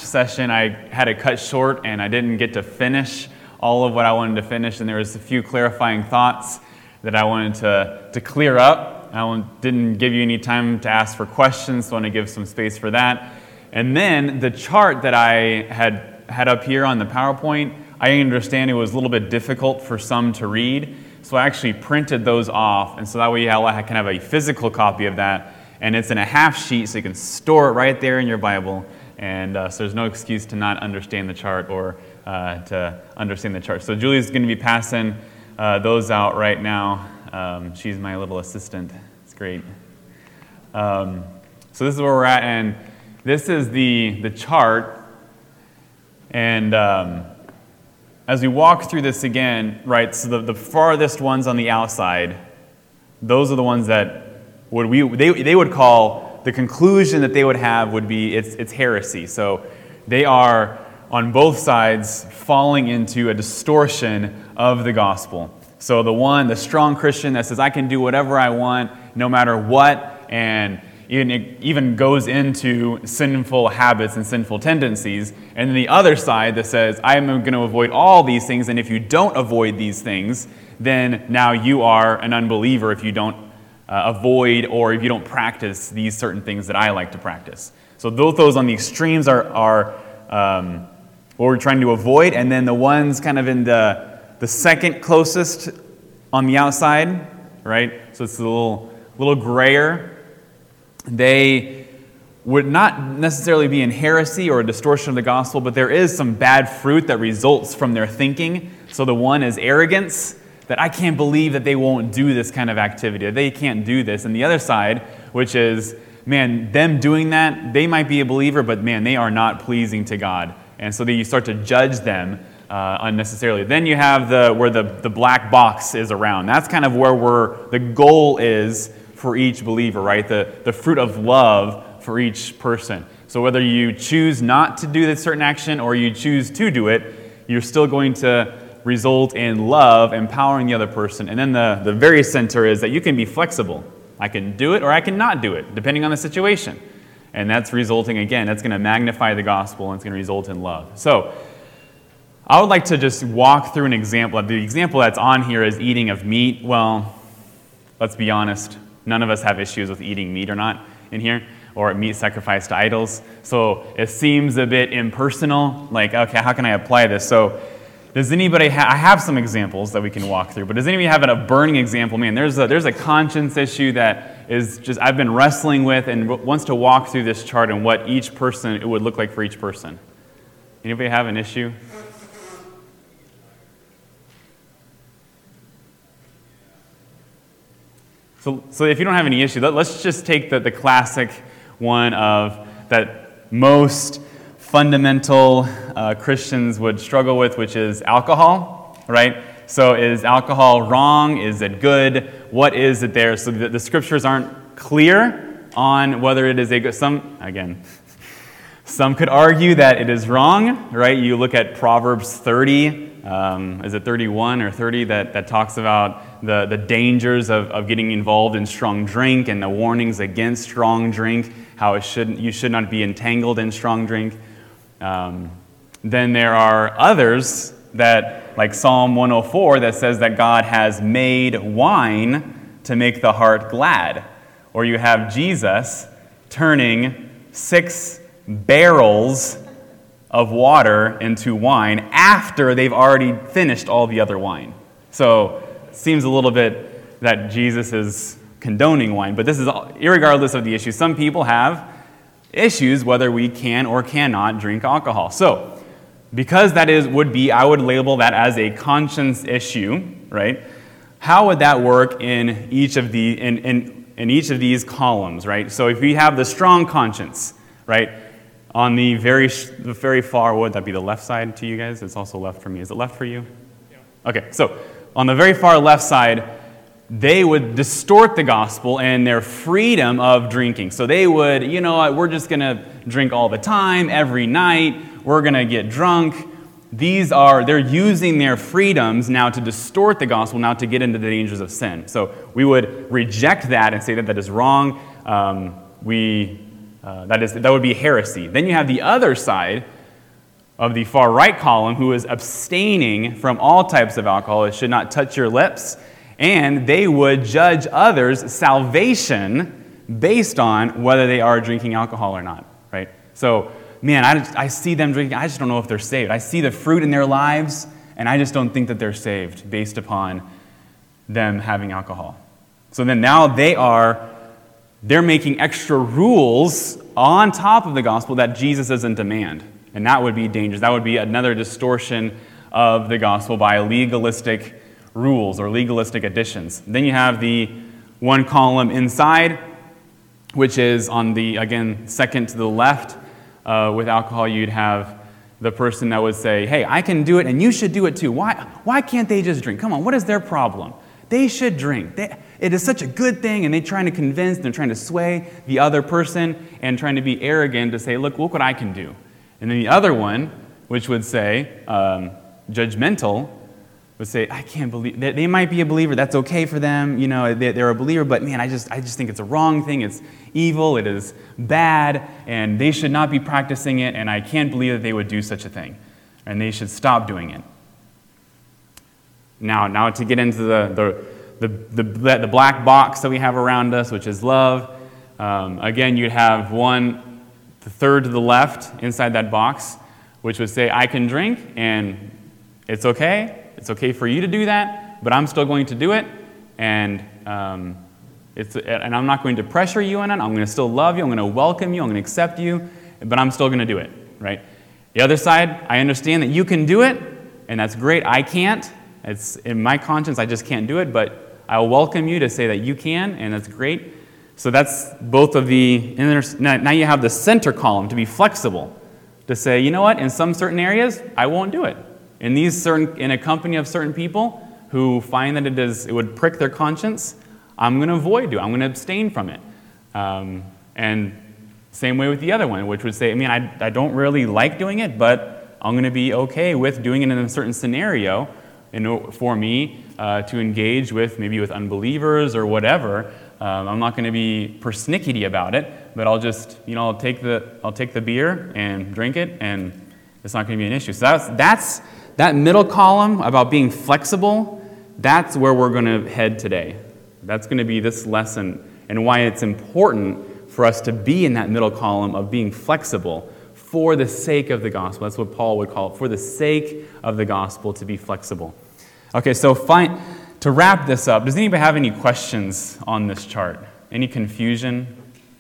session, I had to cut short, and I didn't get to finish all of what I wanted to finish, and there was a few clarifying thoughts that I wanted to clear up. I didn't give you any time to ask for questions, so I want to give some space for that. And then the chart that I had up here on the PowerPoint, I understand it was a little bit difficult for some to read, so I actually printed those off, and so that way I can have a physical copy of that, and it's in a half sheet, so you can store it right there in your Bible, and so there's no excuse to not understand the chart or to understand the chart. So Julie's going to be passing those out right now. She's my little assistant. It's great. So this is where we're at, and this is the chart, and as we walk through this again, right, so the farthest ones on the outside, those are the ones that they would call, the conclusion that they would have would be it's heresy. So they are, on both sides, falling into a distortion of the gospel. So the strong Christian that says, I can do whatever I want, no matter what, and even goes into sinful habits and sinful tendencies. And then the other side that says, I am going to avoid all these things, and if you don't avoid these things, then now you are an unbeliever if you don't avoid or if you don't practice these certain things that I like to practice. So those on the extremes are what we're trying to avoid, and then the ones kind of in the second closest on the outside, right? So it's a little grayer. They would not necessarily be in heresy or a distortion of the gospel, but there is some bad fruit that results from their thinking. So the one is arrogance, that I can't believe that they won't do this kind of activity, that they can't do this. And the other side, which is, man, them doing that, they might be a believer, but man, they are not pleasing to God. And so you start to judge them unnecessarily. Then you have where the black box is around. That's kind of where the goal is for each believer, right? The fruit of love for each person. So whether you choose not to do this certain action or you choose to do it, you're still going to result in love, empowering the other person. And then the very center is that you can be flexible. I can do it or I can not do it, depending on the situation. And that's resulting, again, that's going to magnify the gospel and it's going to result in love. So I would like to just walk through an example. The example that's on here is eating of meat. Well, let's be honest. None of us have issues with eating meat or not in here, or meat sacrificed to idols. So it seems a bit impersonal, like, okay, how can I apply this? So does anybody I have some examples that we can walk through, but does anybody have a burning example? Man, there's a conscience issue that is just I've been wrestling with and wants to walk through this chart and what each person, it would look like for each person. Anybody have an issue? So if you don't have any issue, let's just take the classic one of that most fundamental Christians would struggle with, which is alcohol, right? So is alcohol wrong? Is it good? What is it there? So the scriptures aren't clear on whether it is a good. Some could argue that it is wrong, right? You look at Proverbs 30, is it 31 or 30, that talks about the dangers of getting involved in strong drink and the warnings against strong drink, how you should not be entangled in strong drink. Then there are others that, like Psalm 104, that says that God has made wine to make the heart glad. Or you have Jesus turning 6 barrels of water into wine after they've already finished all the other wine. So it seems a little bit that Jesus is condoning wine, but this is irregardless of the issue. Some people have issues whether we can or cannot drink alcohol. So because I would label that as a conscience issue, right? How would that work in each of each of these columns, right? So if we have the strong conscience, right? On the very far, would that be the left side to you guys? It's also left for me. Is it left for you? Yeah. Okay, so on the very far left side, they would distort the gospel and their freedom of drinking. So they would, we're just going to drink all the time, every night. We're going to get drunk. They're using their freedoms now to distort the gospel, now to get into the dangers of sin. So we would reject that and say that is wrong. That would be heresy. Then you have the other side of the far right column who is abstaining from all types of alcohol. It should not touch your lips. And they would judge others' salvation based on whether they are drinking alcohol or not, right? So, man, I see them drinking. I just don't know if they're saved. I see the fruit in their lives, and I just don't think that they're saved based upon them having alcohol. So then now they're making extra rules on top of the gospel that Jesus doesn't demand. And that would be dangerous. That would be another distortion of the gospel by legalistic rules or legalistic additions. Then you have the one column inside, which is on the, again, second to the left. With alcohol, you'd have the person that would say, hey, I can do it and you should do it too. Why can't they just drink? Come on, what is their problem? They should drink. It is such a good thing, and they're trying to convince, they're trying to sway the other person and trying to be arrogant to say, look what I can do. And then the other one, which would say, judgmental, would say, I can't believe, they might be a believer, that's okay for them, they're a believer, but man, I just think it's a wrong thing, it's evil, it is bad, and they should not be practicing it, and I can't believe that they would do such a thing, and they should stop doing it. Now to get into the black box that we have around us, which is love, again, you'd have the third to the left inside that box, which would say, I can drink, and it's okay for you to do that, but I'm still going to do it, and I'm not going to pressure you in it. I'm going to still love you. I'm going to welcome you. I'm going to accept you, but I'm still going to do it, right? The other side, I understand that you can do it, and that's great. I can't. It's in my conscience, I just can't do it, but I'll welcome you to say that you can, and that's great. So that's both of the, now you have the center column to be flexible, to say, you know what, in some certain areas, I won't do it. In a company of certain people who find that it would prick their conscience, I'm going to avoid it. I'm going to abstain from it. And same way with the other one, which would say, I don't really like doing it, but I'm going to be okay with doing it in a certain scenario for me to engage maybe with unbelievers or whatever. I'm not going to be persnickety about it, but I'll just, I'll take the beer and drink it, and it's not going to be an issue. So that's that middle column about being flexible. That's where we're going to head today. That's going to be this lesson and why it's important for us to be in that middle column of being flexible for the sake of the gospel. That's what Paul would call it, for the sake of the gospel, to be flexible. Okay, so to wrap this up, does anybody have any questions on this chart? Any confusion?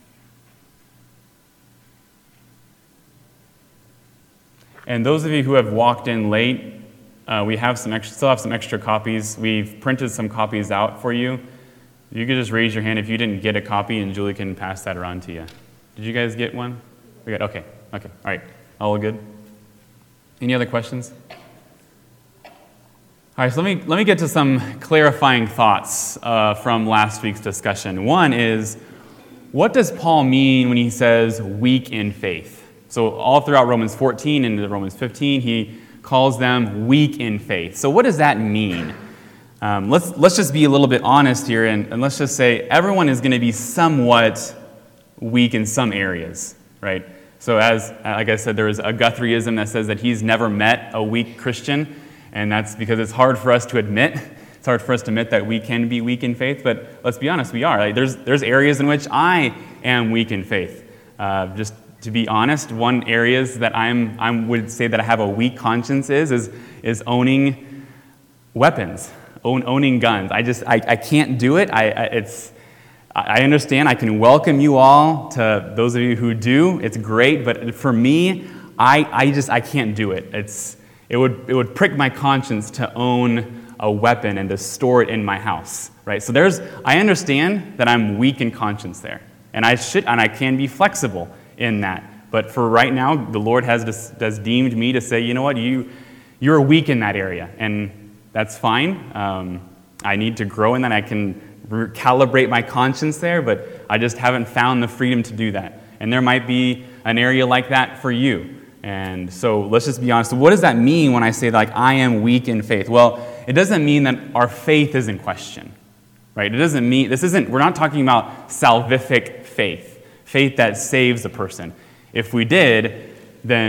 And those of you who have walked in late, we still have some extra copies. We've printed some copies out for you. You could just raise your hand if you didn't get a copy, and Julie can pass that around to you. Did you guys get one? We got okay. All right. All good? Any other questions? All right, so let me get to some clarifying thoughts from last week's discussion. One is, what does Paul mean when he says weak in faith? So all throughout Romans 14 and into Romans 15, he calls them weak in faith. So what does that mean? Let's just be a little bit honest here, and let's just say everyone is going to be somewhat weak in some areas, right? So like I said, there is a Guthrieism that says that he's never met a weak Christian, and that's because it's hard for us to admit. It's hard for us to admit that we can be weak in faith, but let's be honest, we are. Like, there's areas in which I am weak in faith. Just to be honest, one areas that I would say that I have a weak conscience is owning weapons, owning guns. I can't do it. I understand. I can welcome you all, to those of you who do. It's great, but for me, I can't do it. It would prick my conscience to own a weapon and to store it in my house, right? So I understand that I'm weak in conscience there, and I can be flexible in that. But for right now, the Lord has deemed me to say, you know what, you're weak in that area, and that's fine. I need to grow in that. I can calibrate my conscience there, but I just haven't found the freedom to do that. And there might be an area like that for you. And so let's just be honest. So what does that mean when I say like I am weak in faith? Well, it doesn't mean that our faith is in question, right? It doesn't mean, we're not talking about salvific faith that saves a person. If we did, then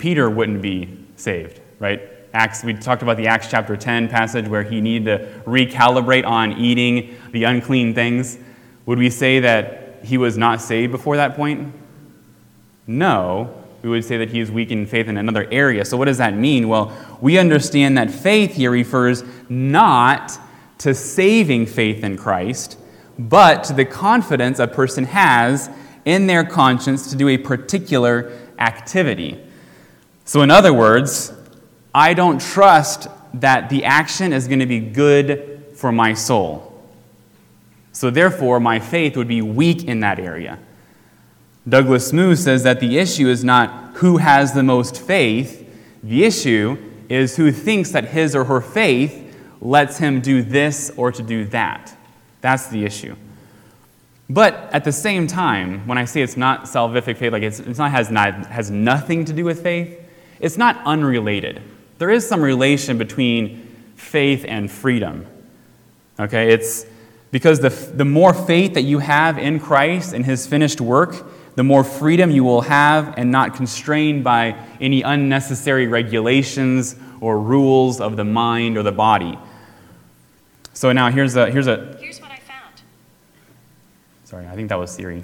Peter wouldn't be saved, right? We talked about the Acts chapter 10 passage where he needed to recalibrate on eating the unclean things. Would we say that he was not saved before that point? No. We would say that he is weak in faith in another area. So what does that mean? Well, we understand that faith here refers not to saving faith in Christ, but to the confidence a person has in their conscience to do a particular activity. So in other words, I don't trust that the action is going to be good for my soul. So therefore, my faith would be weak in that area. Douglas Smoo says that the issue is not who has the most faith. The issue is who thinks that his or her faith lets him do this or to do that. That's the issue. But at the same time, when I say it's not salvific faith, like has nothing to do with faith, it's not unrelated. There is some relation between faith and freedom. Okay, it's because the more faith that you have in Christ and his finished work, the more freedom you will have and not constrained by any unnecessary regulations or rules of the mind or the body. So now here's what I found. Sorry, I think that was Siri.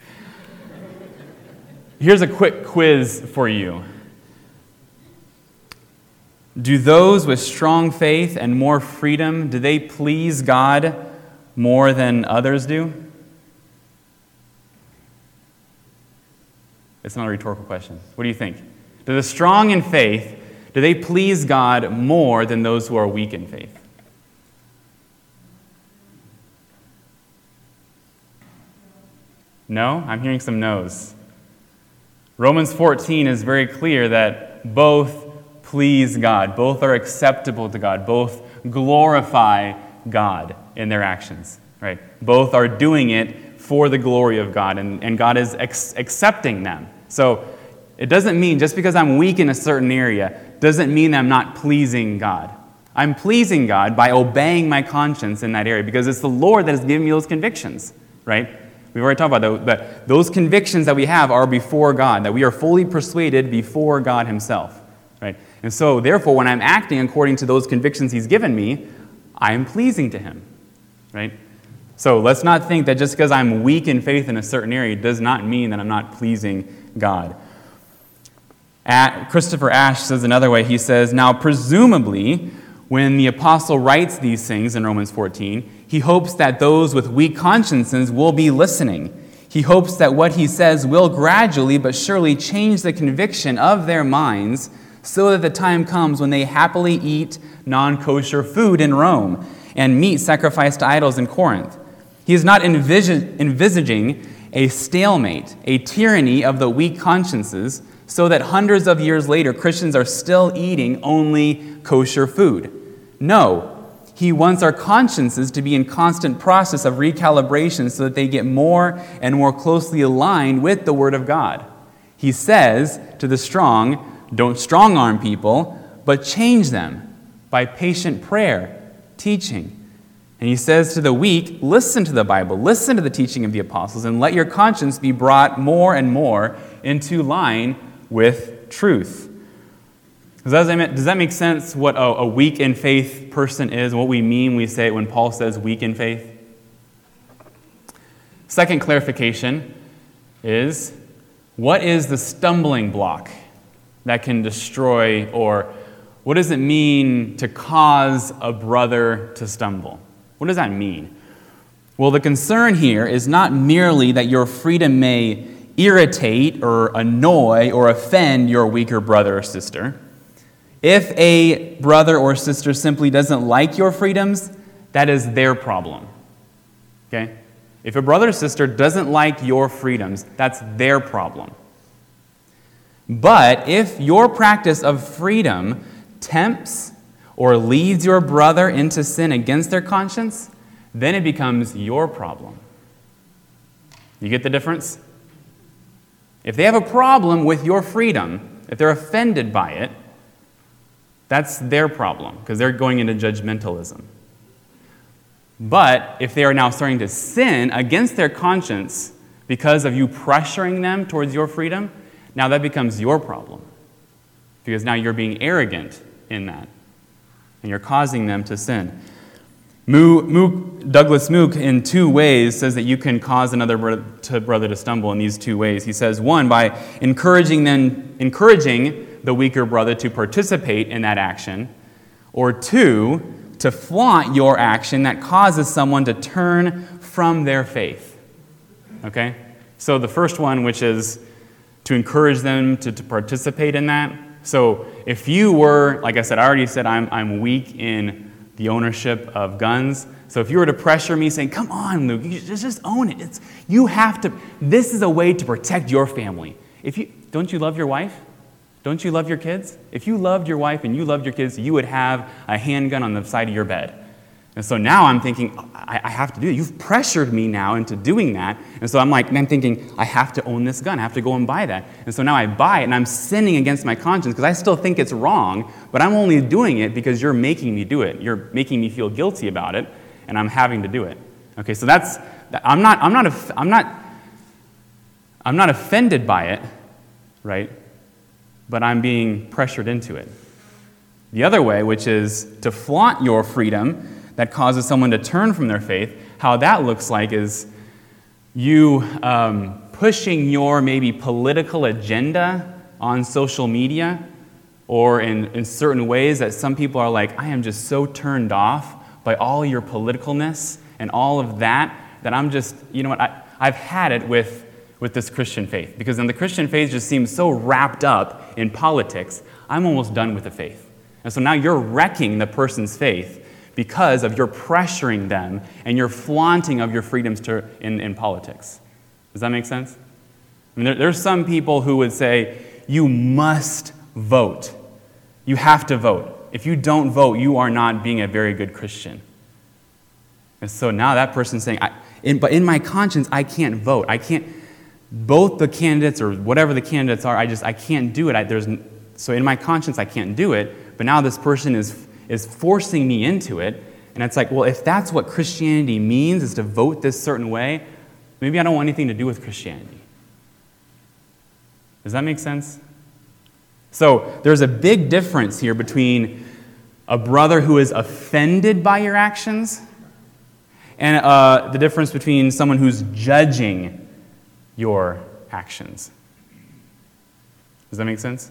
Here's a quick quiz for you. Do those with strong faith and more freedom, do they please God more than others do? It's not a rhetorical question. What do you think? Do the strong in faith, do they please God more than those who are weak in faith? No? I'm hearing some no's. Romans 14 is very clear that both please God, both are acceptable to God, both glorify God in their actions, right? Both are doing it for the glory of God, and God is accepting them. So it doesn't mean, just because I'm weak in a certain area, doesn't mean that I'm not pleasing God. I'm pleasing God by obeying my conscience in that area, because it's the Lord that has given me those convictions, right? We've already talked about that those convictions that we have are before God, that we are fully persuaded before God himself, right? And so, therefore, when I'm acting according to those convictions he's given me, I am pleasing to him, right? So let's not think that just because I'm weak in faith in a certain area does not mean that I'm not pleasing God. Christopher Ash says another way. He says, now presumably, when the apostle writes these things in Romans 14, he hopes that those with weak consciences will be listening. He hopes that what he says will gradually but surely change the conviction of their minds so that the time comes when they happily eat non-kosher food in Rome and meat sacrificed to idols in Corinth. He is not envisaging a stalemate, a tyranny of the weak consciences, so that hundreds of years later, Christians are still eating only kosher food. No, he wants our consciences to be in constant process of recalibration so that they get more and more closely aligned with the Word of God. He says to the strong, don't strong-arm people, but change them by patient prayer, teaching. And he says to the weak, listen to the Bible, listen to the teaching of the apostles, and let your conscience be brought more and more into line with truth. Does that make sense what a weak in faith person is, what we mean we say when Paul says weak in faith? Second clarification is, what is the stumbling block that can destroy, or what does it mean to cause a brother to stumble? What does that mean? Well, the concern here is not merely that your freedom may irritate or annoy or offend your weaker brother or sister. If a brother or sister simply doesn't like your freedoms, that is their problem. Okay? If a brother or sister doesn't like your freedoms, that's their problem. But if your practice of freedom tempts or leads your brother into sin against their conscience, then it becomes your problem. You get the difference? If they have a problem with your freedom, if they're offended by it, that's their problem, because they're going into judgmentalism. But if they are now starting to sin against their conscience because of you pressuring them towards your freedom, now that becomes your problem. because now you're being arrogant in that, and you're causing them to sin. Douglas Mook, in 2 ways, says that you can cause another brother to stumble in these 2 ways. He says, 1, by encouraging the weaker brother to participate in that action, or 2, to flaunt your action that causes someone to turn from their faith. Okay? So the first one, which is to encourage them to participate in that. So if you were, like I said, I already said I'm weak in the ownership of guns. So if you were to pressure me saying, come on, Luke, you just own it. You have to, this is a way to protect your family. Don't you love your wife? Don't you love your kids? If you loved your wife and you loved your kids, you would have a handgun on the side of your bed. And so now I'm thinking, I have to do it. You've pressured me now into doing that. And so I'm thinking, I have to own this gun. I have to go and buy that. And so now I buy it, and I'm sinning against my conscience because I still think it's wrong, but I'm only doing it because you're making me do it. You're making me feel guilty about it, and I'm having to do it. Okay, so I'm not offended by it, right? But I'm being pressured into it. The other way, which is to flaunt your freedom, that causes someone to turn from their faith, how that looks like is you pushing your maybe political agenda on social media, or in certain ways that some people are like, I am just so turned off by all your politicalness and all of that I'm just, you know what, I've had it with this Christian faith. Because then the Christian faith just seems so wrapped up in politics, I'm almost done with the faith. And so now you're wrecking the person's faith because of your pressuring them and your flaunting of your freedoms in politics. Does that make sense? I mean, there's some people who would say, you must vote. You have to vote. If you don't vote, you are not being a very good Christian. And so now that person's saying, but in my conscience, I can't vote. I can't, both the candidates or whatever the candidates are, I can't do it. So in my conscience, I can't do it. But now this person is forcing me into it. And it's like, well, if that's what Christianity means, is to vote this certain way, maybe I don't want anything to do with Christianity. Does that make sense? So there's a big difference here between a brother who is offended by your actions and the difference between someone who's judging your actions. Does that make sense?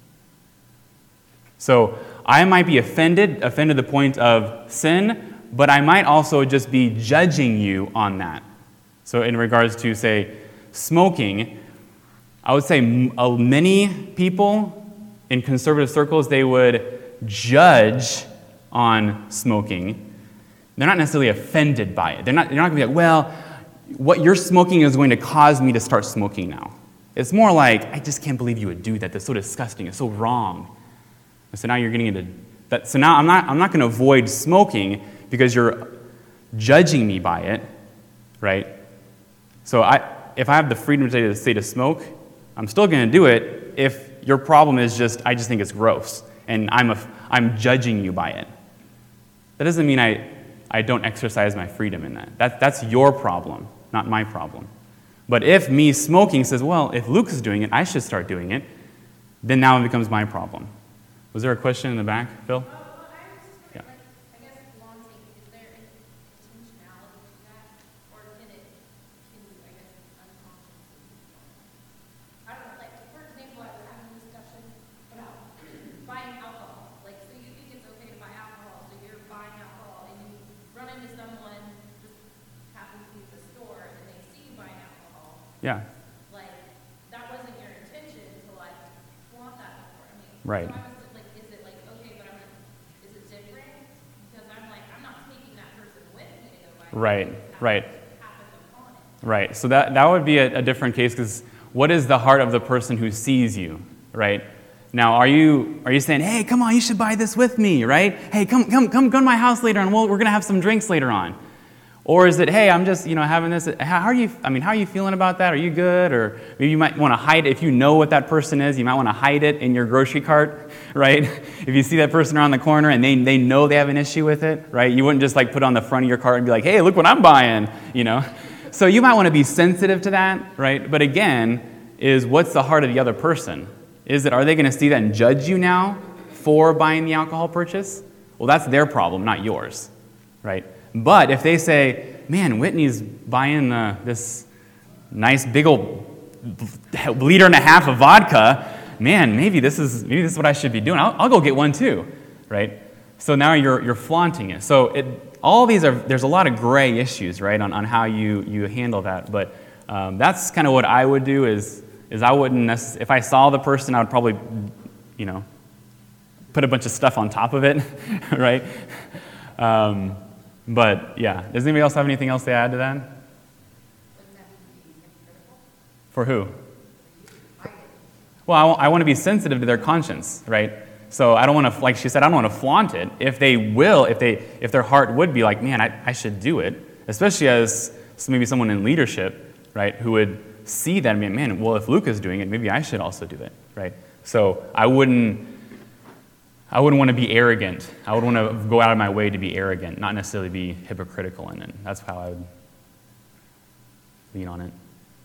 So I might be offended to the point of sin, but I might also just be judging you on that. So in regards to, say, smoking, I would say many people in conservative circles, they would judge on smoking. They're not necessarily offended by it. You're not going to be like, well, what you're smoking is going to cause me to start smoking now. It's more like, I just can't believe you would do that. That's so disgusting. It's so wrong. So now you're getting into that. So now I'm not going to avoid smoking because you're judging me by it, right? So if I have the freedom to say to smoke, I'm still going to do it if your problem is I just think it's gross and I'm judging you by it. That doesn't mean I don't exercise my freedom in that. That's your problem, not my problem. But if me smoking says, well, if Luke is doing it, I should start doing it, then now it becomes my problem. Was there a question in the back, Phil? Yeah. I guess flaunting, is there an intentionality to that? Or can you, unconsciously? I don't know, like, for example, I was having a discussion about buying alcohol. Like, so you think it's okay to buy alcohol, so you're buying alcohol, and you run into someone, just happens to be at the store, and they see you buying alcohol. Yeah. Like, that wasn't your intention to, like, flaunt that before. I mean, right. So Right. So that would be a different case, because what is the heart of the person who sees you, right? Now, are you saying, hey, come on, you should buy this with me, right? Hey, come to my house later on. We're going to have some drinks later on. Or is it, hey, I'm just, having this. How are you feeling about that? Are you good? Or maybe you might want to hide it. If you know what that person is, you might want to hide it in your grocery cart, right? If you see that person around the corner and they know they have an issue with it, right? You wouldn't just like put it on the front of your cart and be like, hey, look what I'm buying, So you might want to be sensitive to that, right? But again, what's the heart of the other person? are they going to see that and judge you now for buying the alcohol purchase? Well, that's their problem, not yours, right? But if they say, man, Whitney's buying this nice big old liter and a half of vodka, man, maybe this is what I should be doing. I'll go get one too, right? So now you're flaunting it. So there's a lot of gray issues, right, on how you handle that. But that's kind of what I would do is I wouldn't if I saw the person, I would probably, put a bunch of stuff on top of it, right? But yeah, does anybody else have anything else to add to that? Wouldn't that be hypocritical? For who? Well, I want to be sensitive to their conscience, right? So I don't want to, like she said, I don't want to flaunt it. If their heart would be like, man, I should do it, especially as maybe someone in leadership, right, who would see that, man, well, if Luke is doing it, maybe I should also do it, right? So I wouldn't want to be arrogant. I would want to go out of my way to be arrogant, not necessarily be hypocritical in it. That's how I would lean on it.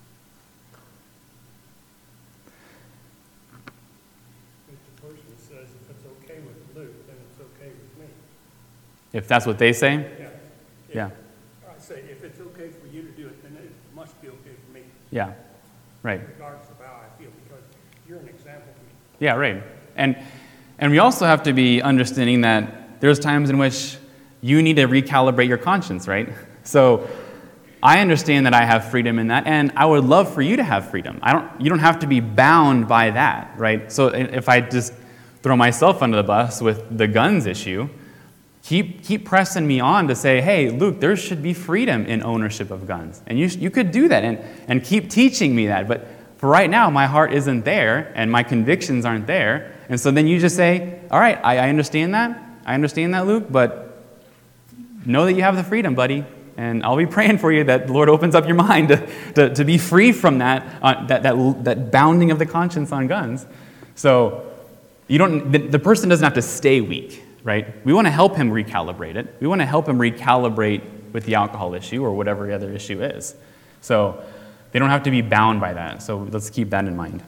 If the person says if it's okay with Luke, then it's okay with me. If that's what they say? Yeah. Yeah. I say, if it's okay for you to do it, then it must be okay for me, Yeah. Right. regardless of how I feel, because you're an example to me. Yeah, right. And we also have to be understanding that there's times in which you need to recalibrate your conscience, right? So I understand that I have freedom in that, and I would love for you to have freedom. You don't have to be bound by that, right? So if I just throw myself under the bus with the guns issue, keep pressing me on to say, hey, Luke, there should be freedom in ownership of guns. And you could do that and keep teaching me that. But for right now, my heart isn't there, and my convictions aren't there. And so then you just say, all right, I understand that. I understand that, Luke, but know that you have the freedom, buddy. And I'll be praying for you that the Lord opens up your mind to be free from that bounding of the conscience on guns. So the person doesn't have to stay weak, right? We want to help him recalibrate it. We want to help him recalibrate with the alcohol issue or whatever the other issue is. So they don't have to be bound by that. So let's keep that in mind.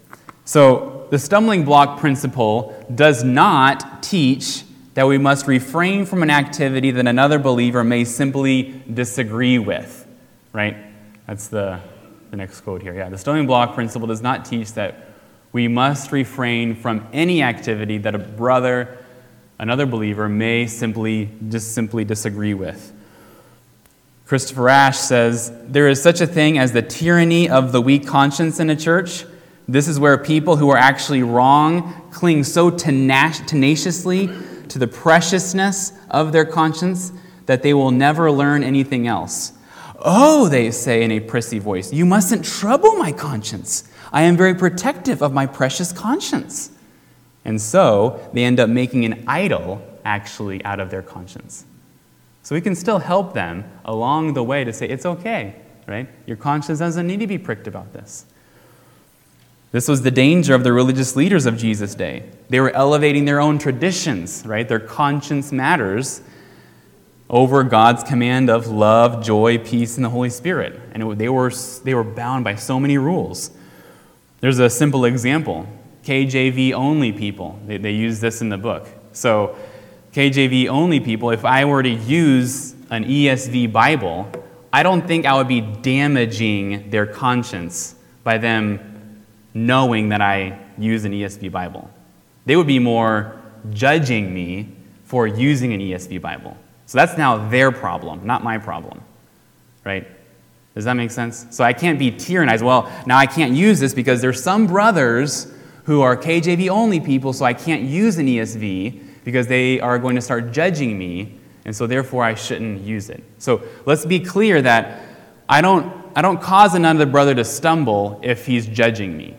So the stumbling block principle does not teach that we must refrain from an activity that another believer may simply disagree with, right? That's the next quote here. Yeah, the stumbling block principle does not teach that we must refrain from any activity that another believer may simply disagree with. Christopher Ash says, there is such a thing as the tyranny of the weak conscience in a church. This is where people who are actually wrong cling so tenaciously to the preciousness of their conscience that they will never learn anything else. Oh, they say in a prissy voice, you mustn't trouble my conscience. I am very protective of my precious conscience. And so they end up making an idol actually out of their conscience. So we can still help them along the way to say, it's okay, right? Your conscience doesn't need to be pricked about this. This was the danger of the religious leaders of Jesus' day. They were elevating their own traditions, right? Their conscience matters over God's command of love, joy, peace, and the Holy Spirit. And they were bound by so many rules. There's a simple example. KJV only people. They use this in the book. So KJV only people, if I were to use an ESV Bible, I don't think I would be damaging their conscience by them knowing that I use an ESV Bible. They would be more judging me for using an ESV Bible. So that's now their problem, not my problem, right? Does that make sense? So I can't be tyrannized. Well, now I can't use this because there's some brothers who are KJV only people, so I can't use an ESV because they are going to start judging me, and so therefore I shouldn't use it. So let's be clear that I don't cause another brother to stumble if he's judging me.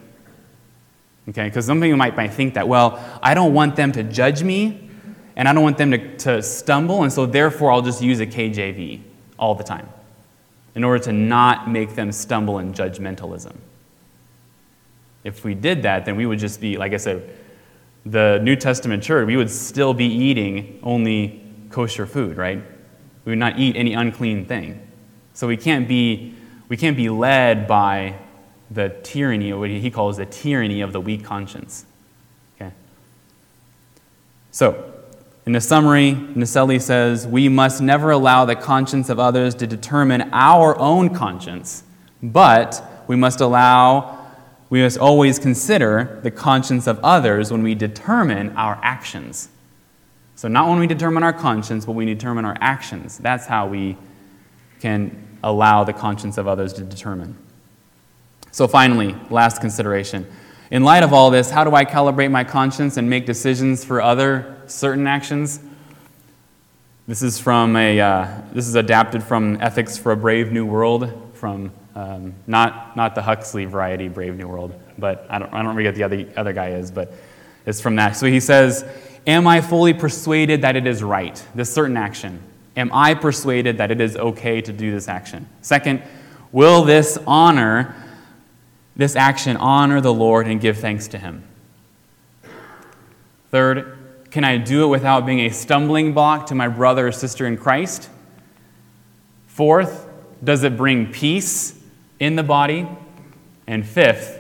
Okay, because some people might think that, well, I don't want them to judge me, and I don't want them to stumble, and so therefore I'll just use a KJV all the time in order to not make them stumble in judgmentalism. If we did that, then we would just be, like I said, the New Testament church, we would still be eating only kosher food, right? We would not eat any unclean thing. So we can't be led by the tyranny, or what he calls the tyranny of the weak conscience. Okay? So, in the summary, Naselli says, we must never allow the conscience of others to determine our own conscience, but we must always consider the conscience of others when we determine our actions. So not when we determine our conscience, but when we determine our actions. That's how we can allow the conscience of others to determine. So finally, last consideration. In light of all this, how do I calibrate my conscience and make decisions for other certain actions? This is adapted from Ethics for a Brave New World, from not the Huxley variety Brave New World, but I don't forget the other guy is, but it's from that. So he says, am I fully persuaded that it is right, this certain action? Am I persuaded that it is okay to do this action? Second, will this action honor the Lord and give thanks to Him? Third, can I do it without being a stumbling block to my brother or sister in Christ? Fourth, does it bring peace in the body? And fifth,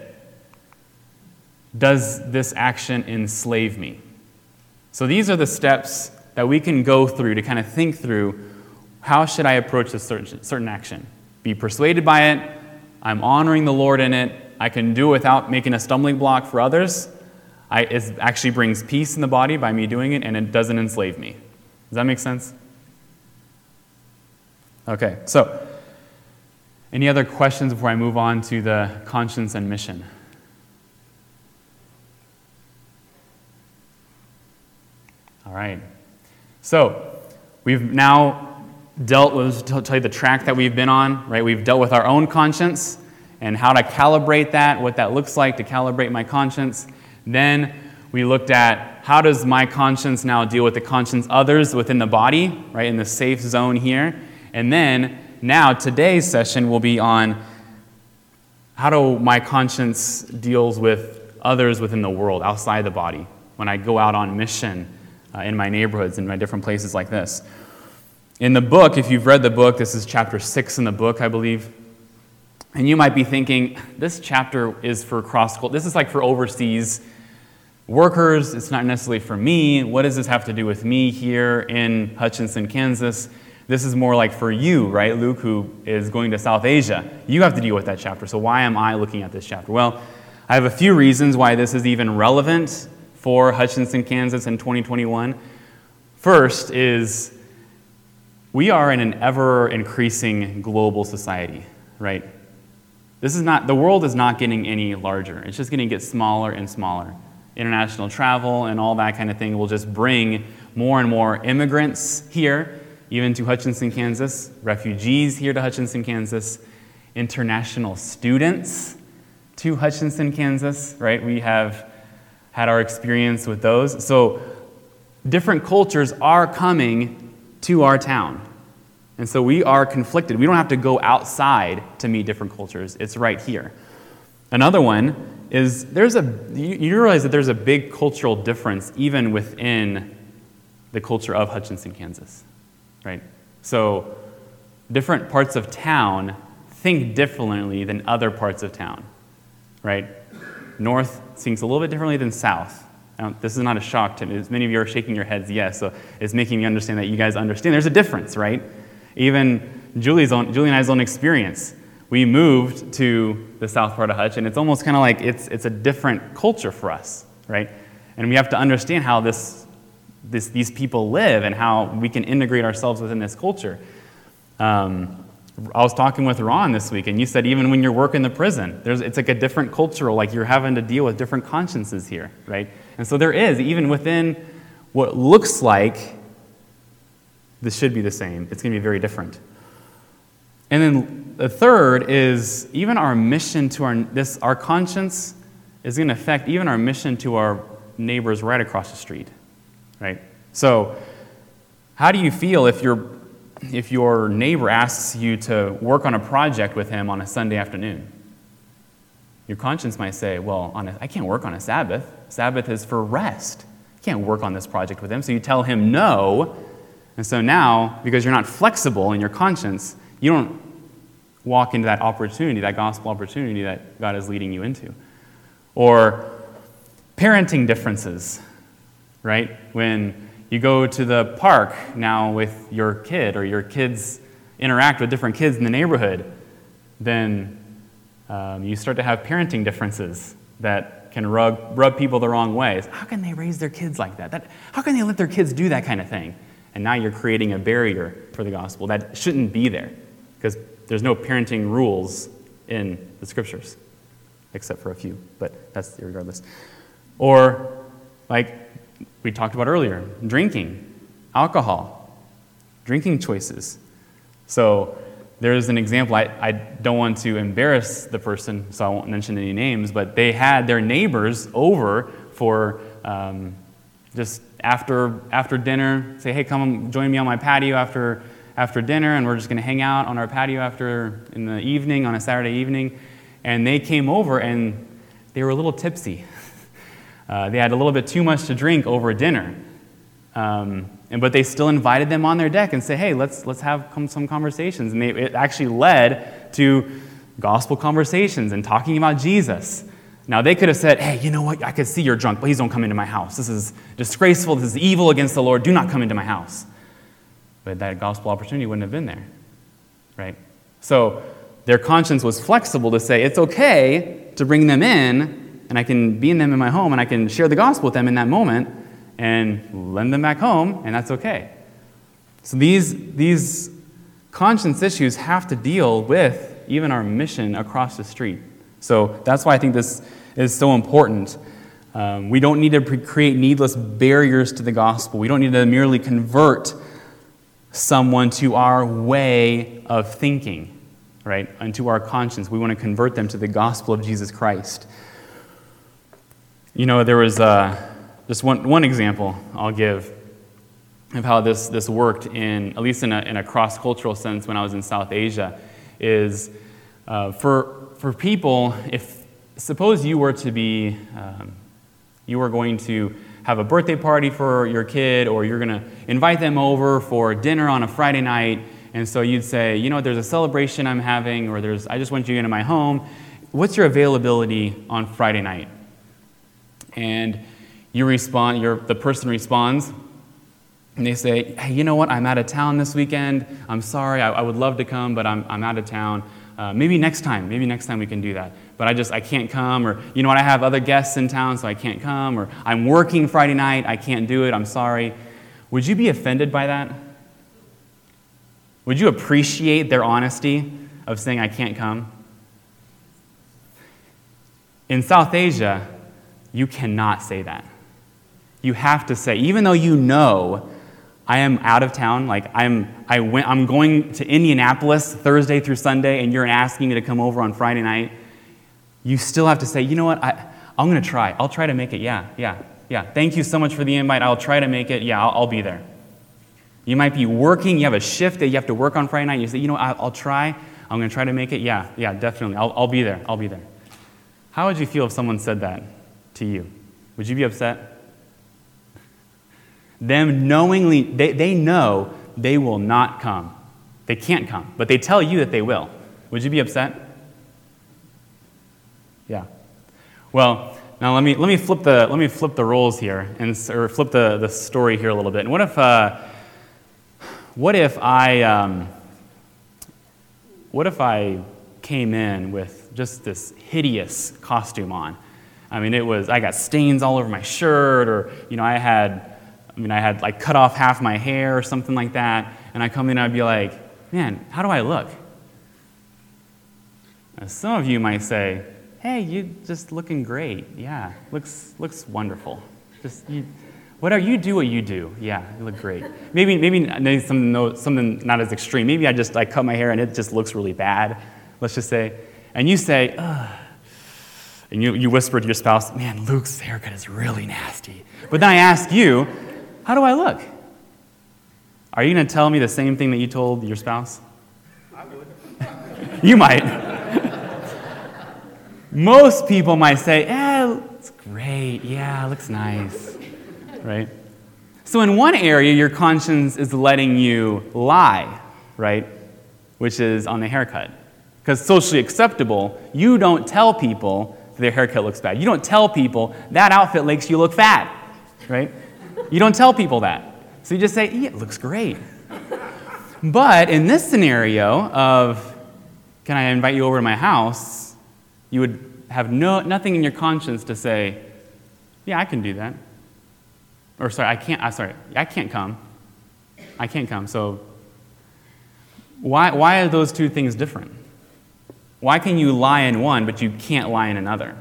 does this action enslave me? So these are the steps that we can go through to kind of think through, how should I approach this certain action? Be persuaded by it. I'm honoring the Lord in it. I can do it without making a stumbling block for others. It actually brings peace in the body by me doing it, and it doesn't enslave me. Does that make sense? Okay, so any other questions before I move on to the conscience and mission? All right. So we've now dealt with, to tell you the track that we've been on, right? We've dealt with our own conscience and how to calibrate that, what that looks like to calibrate my conscience. Then we looked at how does my conscience now deal with the conscience others within the body, right, in the safe zone here. And then now today's session will be on how do my conscience deals with others within the world, outside the body, when I go out on mission in my neighborhoods, in my different places like this. In the book, if you've read the book, this is chapter 6 in the book, I believe. And you might be thinking, this chapter is for cross-cultural. This is like for overseas workers. It's not necessarily for me. What does this have to do with me here in Hutchinson, Kansas? This is more like for you, right, Luke, who is going to South Asia. You have to deal with that chapter. So why am I looking at this chapter? Well, I have a few reasons why this is even relevant for Hutchinson, Kansas in 2021. First is we are in an ever-increasing global society, right? The world is not getting any larger. It's just going to get smaller and smaller. International travel and all that kind of thing will just bring more and more immigrants here, even to Hutchinson, Kansas, refugees here to Hutchinson, Kansas, international students to Hutchinson, Kansas, right? We have had our experience with those. So different cultures are coming to our town. And so we are conflicted. We don't have to go outside to meet different cultures. It's right here. Another one is you realize that there's a big cultural difference even within the culture of Hutchinson, Kansas, right? So different parts of town think differently than other parts of town, right? North thinks a little bit differently than South. This is not a shock to me. As many of you are shaking your heads yes, so it's making me understand that you guys understand. There's a difference, right? Even Julie and I's own experience. We moved to the south part of Hutch, and it's almost kind of like it's a different culture for us, right? And we have to understand how these people live and how we can integrate ourselves within this culture. I was talking with Ron this week, and you said even when you're working the prison, it's like a different cultural, like you're having to deal with different consciences here, right? And so there is, even within what looks like this should be the same, it's going to be very different. And then the third is even our mission to our conscience is going to affect even our mission to our neighbors right across the street, right? So how do you feel if your neighbor asks you to work on a project with him on a Sunday afternoon? Your conscience might say, well, I can't work on a Sabbath. Sabbath is for rest. I can't work on this project with him. So you tell him no. And so now, because you're not flexible in your conscience, you don't walk into that opportunity, that gospel opportunity that God is leading you into. Or parenting differences, right? When you go to the park now with your kid, or your kids interact with different kids in the neighborhood, then you start to have parenting differences that can rub people the wrong way. How can they raise their kids like that? How can they let their kids do that kind of thing? And now you're creating a barrier for the gospel that shouldn't be there, because there's no parenting rules in the scriptures, except for a few, but that's irregardless. Or, like we talked about earlier, drinking, alcohol, drinking choices. So there's an example, I don't want to embarrass the person, so I won't mention any names, but they had their neighbors over for just after dinner, say, hey, come join me on my patio after dinner, and we're just going to hang out on our patio in the evening, on a Saturday evening. And they came over, and they were a little tipsy. They had a little bit too much to drink over dinner. But they still invited them on their deck and say, hey, let's have some conversations. And it actually led to gospel conversations and talking about Jesus. Now, they could have said, hey, you know what? I could see you're drunk. Please don't come into my house. This is disgraceful. This is evil against the Lord. Do not come into my house. But that gospel opportunity wouldn't have been there, right? So their conscience was flexible to say, it's okay to bring them in, and I can be in them in my home, and I can share the gospel with them in that moment, and lend them back home, and that's okay. So these conscience issues have to deal with even our mission across the street. So that's why I think this is so important. We don't need to create needless barriers to the gospel. We don't need to merely convert someone to our way of thinking, right, and to our conscience. We want to convert them to the gospel of Jesus Christ. You know, there was just one example I'll give of how this worked, at least in a cross-cultural sense when I was in South Asia, is for people, suppose you were to be, you were going to have a birthday party for your kid, or you're going to invite them over for dinner on a Friday night, and so you'd say, you know, there's a celebration I'm having, or I just want you into my home. What's your availability on Friday night? And you respond, the person responds, and they say, hey, you know what, I'm out of town this weekend. I'm sorry, I would love to come, but I'm out of town. Maybe next time we can do that. But I can't come, or you know what, I have other guests in town, so I can't come, or I'm working Friday night, I can't do it, I'm sorry. Would you be offended by that? Would you appreciate their honesty of saying, I can't come? In South Asia, you cannot say that. You have to say, even though you know I am out of town, like I'm going to Indianapolis Thursday through Sunday, and you're asking me to come over on Friday night, you still have to say, you know what, I'm going to try. I'll try to make it. Yeah. Thank you so much for the invite. I'll try to make it. Yeah, I'll be there. You might be working. You have a shift that you have to work on Friday night. You say, you know, I'll try. I'm going to try to make it. Yeah, definitely. I'll be there. I'll be there. How would you feel if someone said that to you? Would you be upset? Them knowingly, they know they will not come. They can't come, but they tell you that they will. Would you be upset? Yeah. Well, now let me flip the roles here, or flip the story here a little bit. And what if I came in with just this hideous costume on? I mean, I got stains all over my shirt, or you know, I had like cut off half my hair or something like that, and I come in and I'd be like, man, how do I look? Now, some of you might say, hey, you just looking great. Yeah, looks wonderful. You do what you do. Yeah, you look great. Maybe something not as extreme. Maybe I cut my hair and it just looks really bad, let's just say. And you say, ugh. And you whisper to your spouse, man, Luke's haircut is really nasty. But then I ask you, how do I look? Are you going to tell me the same thing that you told your spouse? I would. You might. Most people might say, it's great. Yeah, it looks nice. Right? So in one area, your conscience is letting you lie, right? Which is on the haircut. Because socially acceptable, you don't tell people that their haircut looks bad. You don't tell people that outfit makes you look fat, right? You don't tell people that. So you just say, yeah, it looks great. But in this scenario of, can I invite you over to my house, you would have nothing in your conscience to say, yeah, I can do that. Or I can't come. I can't come. So why are those two things different? Why can you lie in one, but you can't lie in another?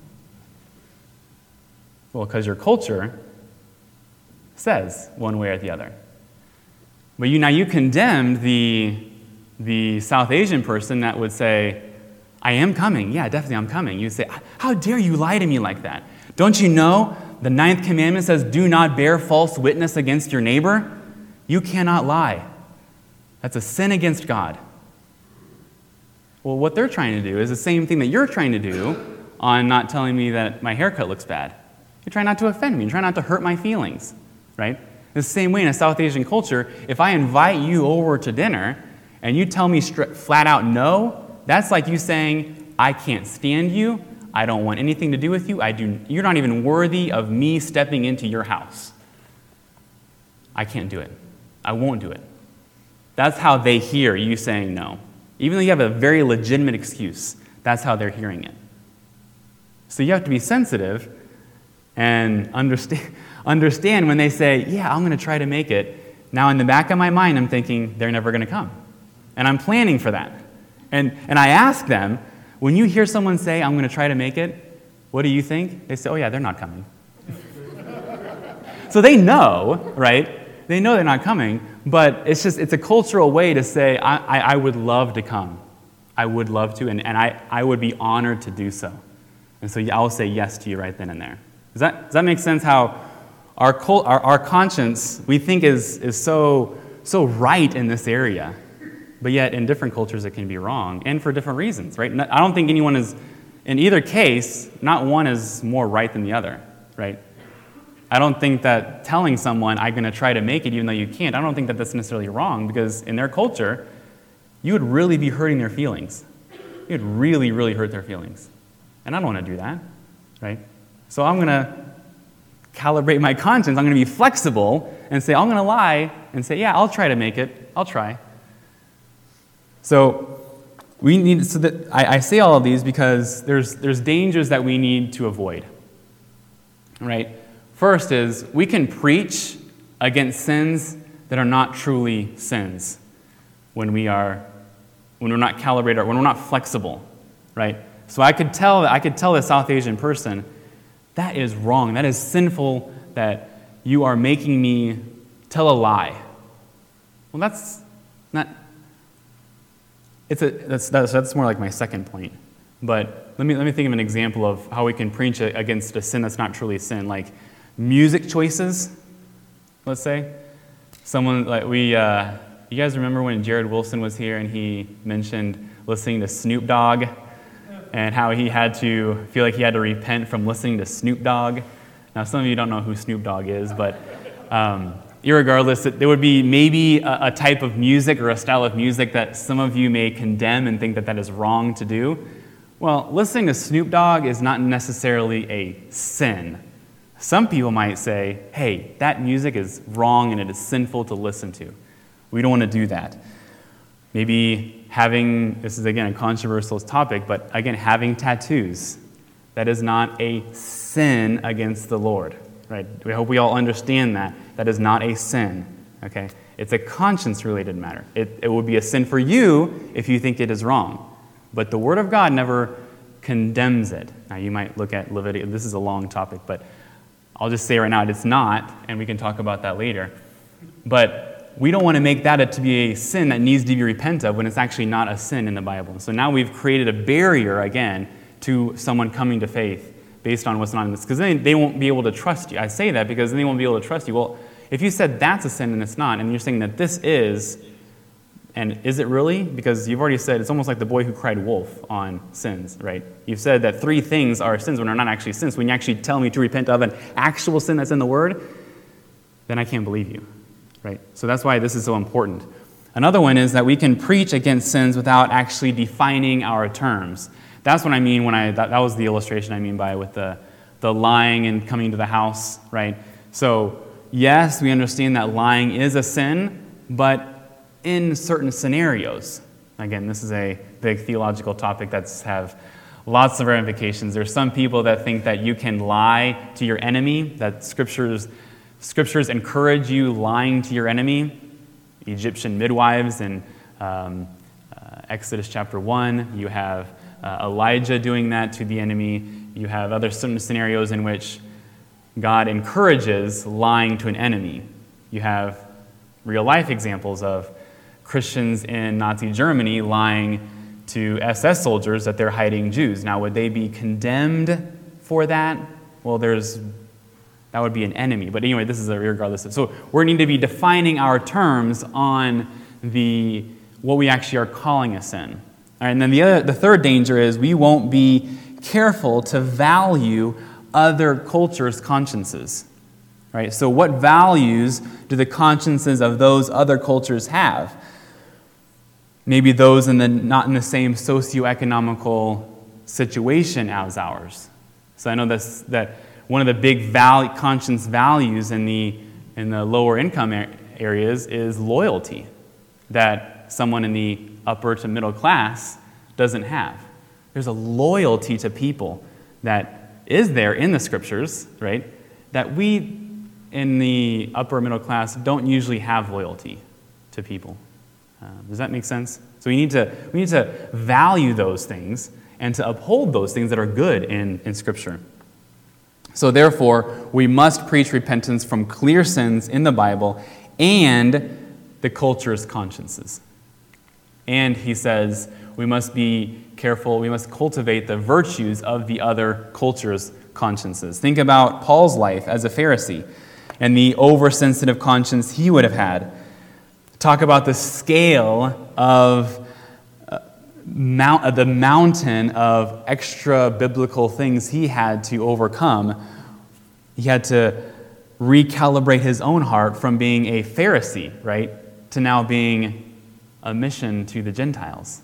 Well, because your culture says one way or the other. But you condemned the South Asian person that would say, I am coming. Yeah, definitely I'm coming. You say, how dare you lie to me like that? Don't you know the 9th commandment says, do not bear false witness against your neighbor? You cannot lie. That's a sin against God. Well, what they're trying to do is the same thing that you're trying to do on not telling me that my haircut looks bad. You try not to offend me. You try not to hurt my feelings, right? The same way in a South Asian culture, if I invite you over to dinner and you tell me flat out no, that's like you saying, I can't stand you, I don't want anything to do with you, you're not even worthy of me stepping into your house. I can't do it. I won't do it. That's how they hear you saying no. Even though you have a very legitimate excuse, that's how they're hearing it. So you have to be sensitive and understand when they say, yeah, I'm going to try to make it. Now in the back of my mind, I'm thinking, they're never going to come. And I'm planning for that. And I ask them, when you hear someone say, I'm going to try to make it, what do you think? They say, oh yeah, they're not coming. So they know, right? They know they're not coming, but it's a cultural way to say, I would love to come. I would love to, and I would be honored to do so. And so I'll say yes to you right then and there. Does that make sense how our conscience, we think is so right in this area, but yet in different cultures it can be wrong, and for different reasons, right? I don't think anyone is, in either case, not one is more right than the other, right? I don't think that telling someone, I'm going to try to make it even though you can't, I don't think that that's necessarily wrong, because in their culture, you would really be hurting their feelings. You would really, really hurt their feelings. And I don't want to do that, right? So I'm going to calibrate my conscience. I'm going to be flexible and say, I'm going to lie and say, yeah, I'll try to make it. I'll try. So I say all of these because there's dangers that we need to avoid, right? First is we can preach against sins that are not truly sins when we're not calibrated, or when we're not flexible, right? So I could tell the South Asian person, that is wrong, that is sinful, that you are making me tell a lie. Well, that's not. That's more like my second point. But let me think of an example of how we can preach against a sin that's not truly a sin, like music choices. Let's say someone like you guys remember when Jared Wilson was here and he mentioned listening to Snoop Dogg and how he had to feel like he had to repent from listening to Snoop Dogg. Now, some of you don't know who Snoop Dogg is, but irregardless, there would be maybe a type of music or a style of music that some of you may condemn and think that that is wrong to do. Well, listening to Snoop Dogg is not necessarily a sin. Some people might say, hey, that music is wrong and it is sinful to listen to. We don't want to do that. Maybe this is again a controversial topic, but again, having tattoos, that is not a sin against the Lord, right? We hope we all understand that. That is not a sin, okay? It's a conscience-related matter. It would be a sin for you if you think it is wrong, but the Word of God never condemns it. Now, you might look at Leviticus. This is a long topic, but I'll just say right now it's not, and we can talk about that later. But we don't want to make that to be a sin that needs to be repented of when it's actually not a sin in the Bible. So now we've created a barrier, again, to someone coming to faith based on what's not in this. Because then they won't be able to trust you. I say that because then they won't be able to trust you. Well, if you said that's a sin and it's not, and you're saying that this is, and is it really? Because you've already said, it's almost like the boy who cried wolf on sins, right? You've said that 3 things are sins when they're not actually sins. When you actually tell me to repent of an actual sin that's in the Word, then I can't believe you, right? So that's why this is so important. Another one is that we can preach against sins without actually defining our terms. That's what I mean that was the illustration I mean by with the lying and coming to the house, right? So, yes, we understand that lying is a sin, but in certain scenarios. Again, this is a big theological topic that's have lots of ramifications. There's some people that think that you can lie to your enemy, that scriptures encourage you lying to your enemy. Egyptian midwives in Exodus chapter 1. You have Elijah doing that to the enemy. You have other certain scenarios in which God encourages lying to an enemy. You have real-life examples of Christians in Nazi Germany lying to SS soldiers that they're hiding Jews. Now, would they be condemned for that? Well, that would be an enemy. But anyway, this is regardless. So we need to be defining our terms on what we actually are calling a sin. All right, and then the third danger is we won't be careful to value other cultures' consciences. Right? So what values do the consciences of those other cultures have? Maybe those not in the same socioeconomical situation as ours. So I know that one of the big conscience values in the lower income areas is loyalty, that someone in the upper to middle class doesn't have. There's a loyalty to people that is there in the scriptures, right? That we in the upper middle class don't usually have loyalty to people. Does that make sense? So we need to value those things and to uphold those things that are good in Scripture. So therefore, we must preach repentance from clear sins in the Bible and the culture's consciences. And he says we must be careful, we must cultivate the virtues of the other culture's consciences. Think about Paul's life as a Pharisee and the oversensitive conscience he would have had. Talk about the scale of the mountain of extra biblical things he had to overcome. He had to recalibrate his own heart from being a Pharisee, right, to now being a missionary to the Gentiles.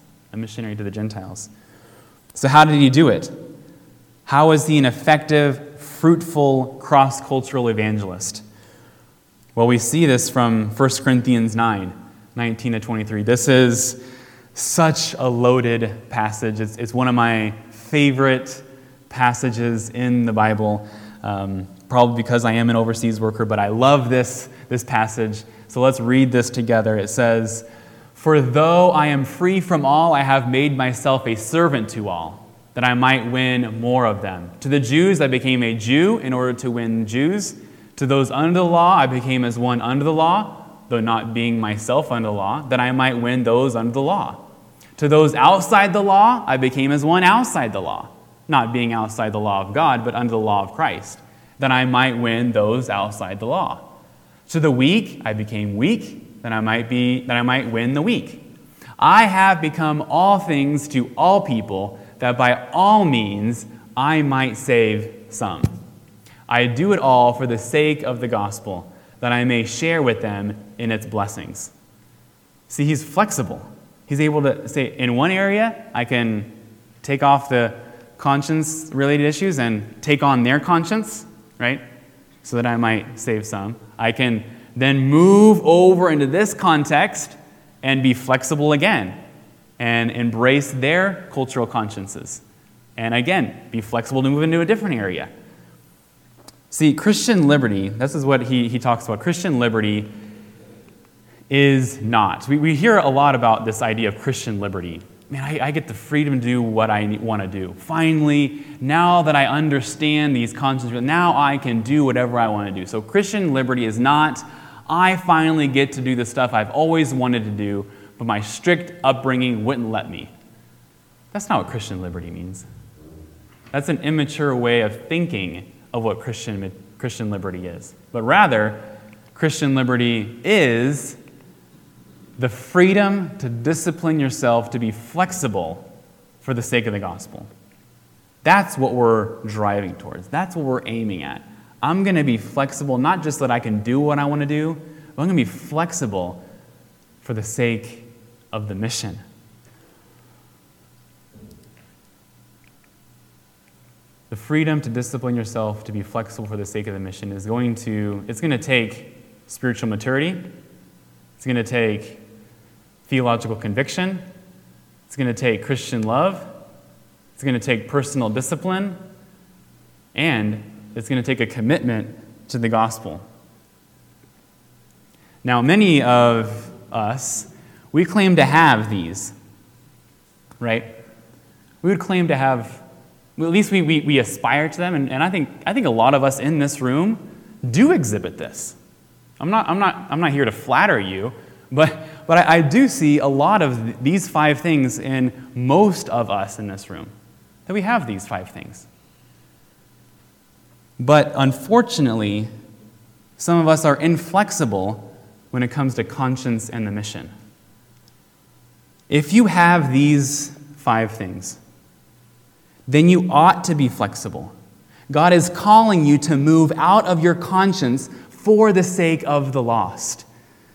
So how did he do it? How was he an effective, fruitful, cross-cultural evangelist? Well, we see this from 1 Corinthians 9, 19 to 23. This is such a loaded passage. It's one of my favorite passages in the Bible, probably because I am an overseas worker, but I love this passage. So let's read this together. It says, "For though I am free from all, I have made myself a servant to all, that I might win more of them. To the Jews I became a Jew in order to win Jews. To those under the law I became as one under the law, though not being myself under the law, that I might win those under the law. To those outside the law I became as one outside the law, not being outside the law of God, but under the law of Christ, that I might win those outside the law. To the weak I became weak, that I might win the weak. I have become all things to all people, that by all means I might save some. I do it all for the sake of the gospel, that I may share with them in its blessings." See, he's flexible. He's able to say, in one area, I can take off the conscience-related issues and take on their conscience, right? So that I might save some. I can then move over into this context and be flexible again and embrace their cultural consciences. And again, be flexible to move into a different area. See, Christian liberty, this is what he talks about. Christian liberty is not. We hear a lot about this idea of Christian liberty. Man, I get the freedom to do what I want to do. Finally, now that I understand these consciences, now I can do whatever I want to do. So Christian liberty is not, I finally get to do the stuff I've always wanted to do, but my strict upbringing wouldn't let me. That's not what Christian liberty means. That's an immature way of thinking of what Christian liberty is. But rather, Christian liberty is the freedom to discipline yourself to be flexible for the sake of the gospel. That's what we're driving towards. That's what we're aiming at. I'm going to be flexible, not just that I can do what I want to do, but I'm going to be flexible for the sake of the mission. The freedom to discipline yourself, to be flexible for the sake of the mission it's going to take spiritual maturity. It's going to take theological conviction. It's going to take Christian love. It's going to take personal discipline. And it's going to take a commitment to the gospel. Now, many of us, we claim to have these, right? We would claim to have, well, at least we aspire to them, and I think a lot of us in this room do exhibit this. I'm not here to flatter you, but I do see a lot of these 5 things in most of us in this room, that we have these 5 things. But unfortunately, some of us are inflexible when it comes to conscience and the mission. If you have these 5 things, then you ought to be flexible. God is calling you to move out of your conscience for the sake of the lost.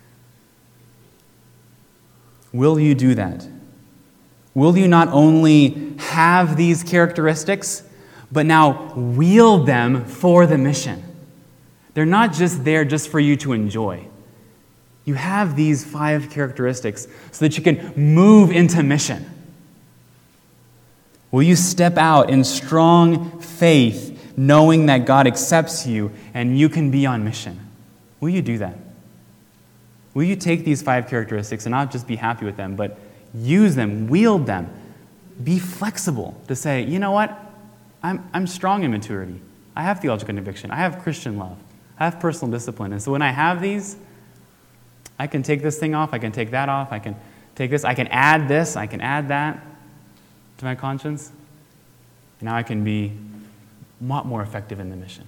Will you do that? Will you not only have these characteristics, but now wield them for the mission? They're not just there just for you to enjoy. You have these 5 characteristics so that you can move into mission. Will you step out in strong faith, knowing that God accepts you and you can be on mission? Will you do that? Will you take these 5 characteristics and not just be happy with them, but use them, wield them, be flexible to say, you know what? I'm strong in maturity. I have theological conviction. I have Christian love. I have personal discipline. And so when I have these, I can take this thing off, I can take that off, I can take this, I can add this, I can add that to my conscience. And now I can be a lot more effective in the mission.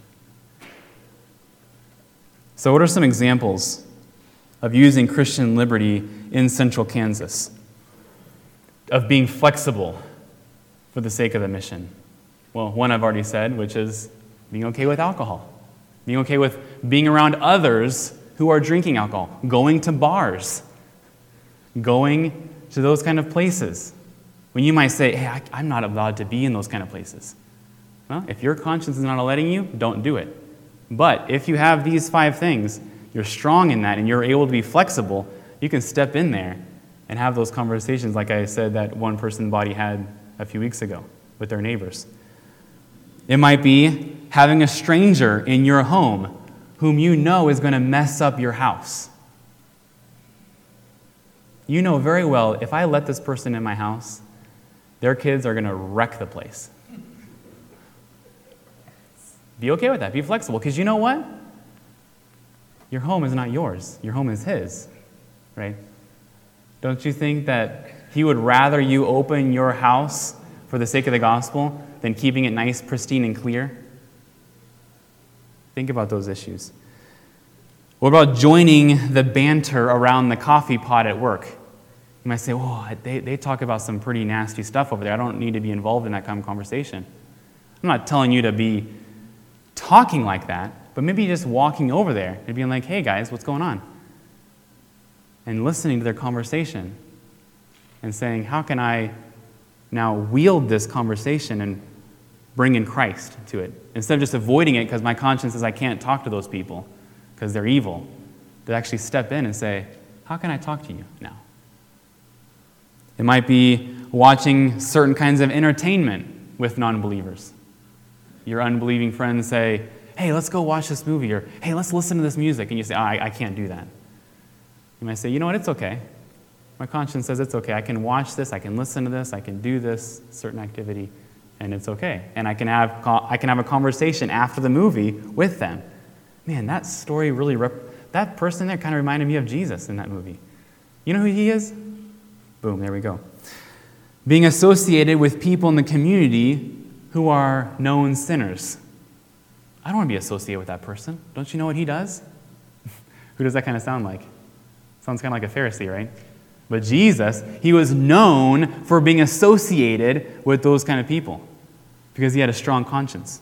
So what are some examples of using Christian liberty in central Kansas? Of being flexible for the sake of the mission? Well, one I've already said, which is being okay with alcohol. Being okay with being around others who are drinking alcohol, going to bars, going to those kind of places. When you might say, hey, I'm not allowed to be in those kind of places. Well, if your conscience is not letting you, don't do it. But if you have these 5 things, you're strong in that and you're able to be flexible, you can step in there and have those conversations like I said that one person body had a few weeks ago with their neighbors. It might be having a stranger in your home whom you know is going to mess up your house. You know very well, if I let this person in my house, their kids are going to wreck the place. Be okay with that. Be flexible. Because you know what? Your home is not yours. Your home is his. Right? Don't you think that he would rather you open your house for the sake of the gospel than keeping it nice, pristine, and clear? Think about those issues. What about joining the banter around the coffee pot at work? You might say, oh, they talk about some pretty nasty stuff over there. I don't need to be involved in that kind of conversation. I'm not telling you to be talking like that, but maybe just walking over there and being like, hey guys, what's going on? And listening to their conversation and saying, how can I now wield this conversation and bring in Christ to it? Instead of just avoiding it because my conscience says I can't talk to those people because they're evil, to actually step in and say, how can I talk to you now? It might be watching certain kinds of entertainment with non-believers. Your unbelieving friends say, hey, let's go watch this movie, or hey, let's listen to this music. And you say, oh, I can't do that. You might say, you know what, it's okay. My conscience says it's okay. I can watch this, I can listen to this, I can do this certain activity, and it's okay. And I can have a conversation after the movie with them. Man, that story really, that person there kind of reminded me of Jesus in that movie. You know who he is? Boom, there we go. Being associated with people in the community who are known sinners. I don't want to be associated with that person. Don't you know what he does? Who does that kind of sound like? Sounds kind of like a Pharisee, right? But Jesus, he was known for being associated with those kind of people because he had a strong conscience.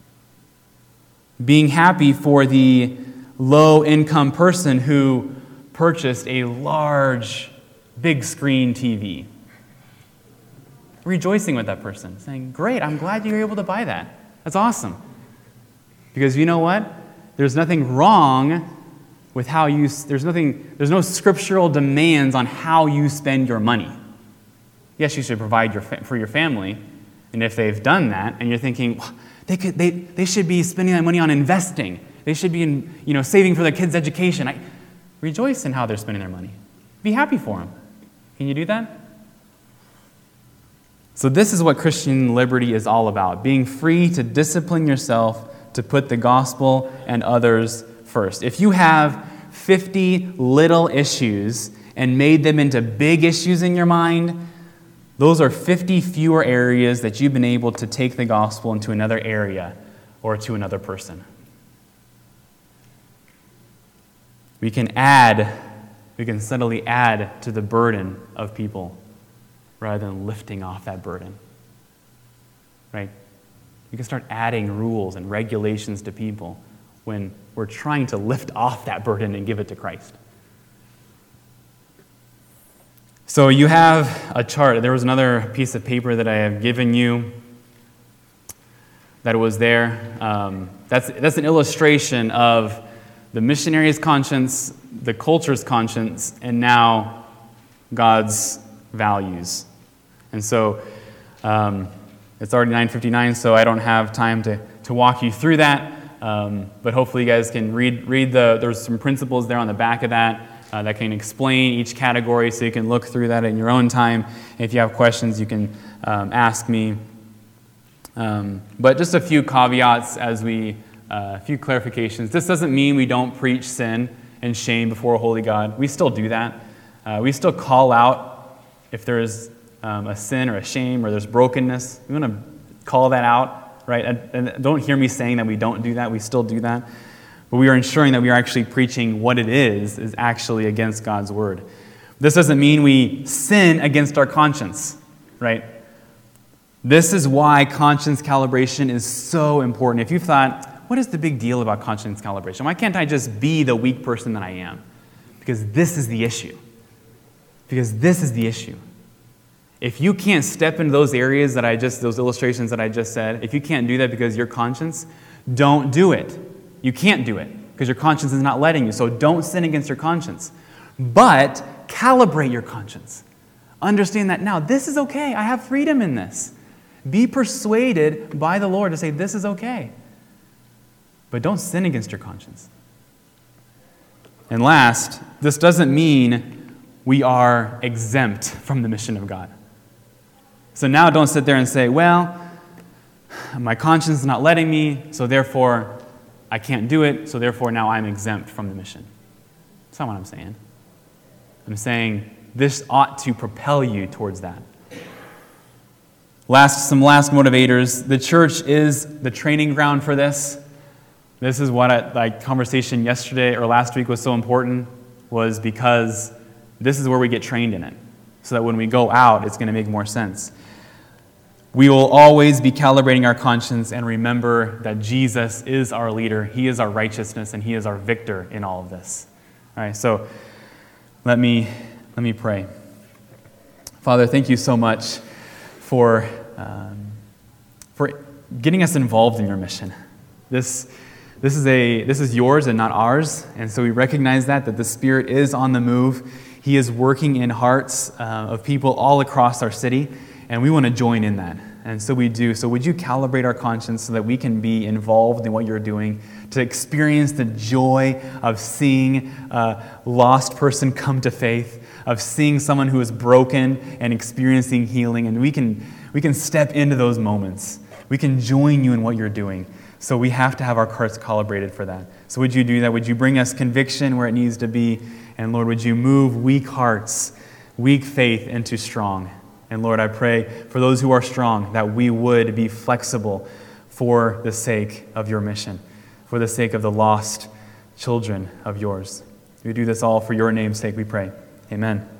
Being happy for the low-income person who purchased a large, big screen TV. Rejoicing with that person, saying, great, I'm glad you were able to buy that. That's awesome. Because you know what? There's nothing wrong with how there's no scriptural demands on how you spend your money. Yes, you should provide for your family, and if they've done that, and you're thinking, well, they should be spending that money on investing. They should be saving for their kids' education. Rejoice in how they're spending their money. Be happy for them. Can you do that? So this is what Christian liberty is all about, being free to discipline yourself to put the gospel and others first. If you have 50 little issues and made them into big issues in your mind, those are 50 fewer areas that you've been able to take the gospel into another area or to another person. We can subtly add to the burden of people rather than lifting off that burden. Right? We can start adding rules and regulations to people when we're trying to lift off that burden and give it to Christ. So you have a chart. There was another piece of paper that I have given you that was there. That's an illustration of the missionary's conscience, the culture's conscience, and now God's values. And so it's already 9:59, so I don't have time to walk you through that. But hopefully you guys can read there's some principles there on the back of that that can explain each category, so you can look through that in your own time. If you have questions, you can ask me. But just a few caveats a few clarifications. This doesn't mean we don't preach sin and shame before a holy God. We still do that. We still call out if there's a sin or a shame or there's brokenness. We want to call that out, right? And don't hear me saying that we don't do that. We still do that. But we are ensuring that we are actually preaching what it is actually against God's word. This doesn't mean we sin against our conscience, right? This is why conscience calibration is so important. If you've thought, what is the big deal about conscience calibration? Why can't I just be the weak person that I am? Because this is the issue. If you can't step into those areas those illustrations that I just said, if you can't do that because your conscience, don't do it. You can't do it because your conscience is not letting you. So don't sin against your conscience. But calibrate your conscience. Understand that now this is okay. I have freedom in this. Be persuaded by the Lord to say this is okay. But don't sin against your conscience. And last, this doesn't mean we are exempt from the mission of God. So now don't sit there and say, well, my conscience is not letting me, so therefore I can't do it, so therefore now I'm exempt from the mission. That's not what I'm saying. I'm saying this ought to propel you towards that. Some last motivators. The church is the training ground for this. This is what conversation yesterday or last week was so important, was because this is where we get trained in it. So that when we go out, it's going to make more sense. We will always be calibrating our conscience and remember that Jesus is our leader. He is our righteousness, and He is our victor in all of this. All right, so let me pray. Father, thank you so much for getting us involved in your mission. This is yours and not ours, and so we recognize that the Spirit is on the move. He is working in hearts of people all across our city, and we want to join in that. And so we do. So would you calibrate our conscience so that we can be involved in what you're doing, to experience the joy of seeing a lost person come to faith, of seeing someone who is broken and experiencing healing, and we can step into those moments. We can join you in what you're doing. So we have to have our hearts calibrated for that. So would you do that? Would you bring us conviction where it needs to be? And Lord, would you move weak hearts, weak faith into strong? And Lord, I pray for those who are strong that we would be flexible for the sake of your mission, for the sake of the lost children of yours. We do this all for your name's sake, we pray. Amen.